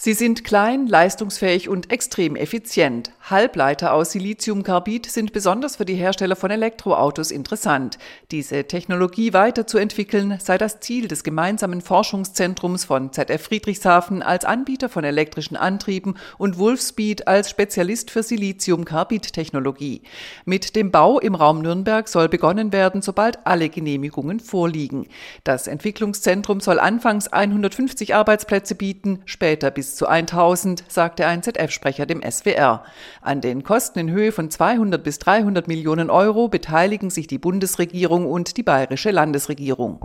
Sie sind klein, leistungsfähig und extrem effizient. Halbleiter aus Siliziumkarbid sind besonders für die Hersteller von Elektroautos interessant. Diese Technologie weiterzuentwickeln sei das Ziel des gemeinsamen Forschungszentrums von ZF Friedrichshafen als Anbieter von elektrischen Antrieben und Wolfspeed als Spezialist für Siliziumkarbid-Technologie. Mit dem Bau im Raum Nürnberg soll begonnen werden, sobald alle Genehmigungen vorliegen. Das Entwicklungszentrum soll anfangs 150 Arbeitsplätze bieten, später bis zu 1000, sagte ein ZF-Sprecher dem SWR. An den Kosten in Höhe von 200 bis 300 Millionen Euro beteiligen sich die Bundesregierung und die bayerische Landesregierung.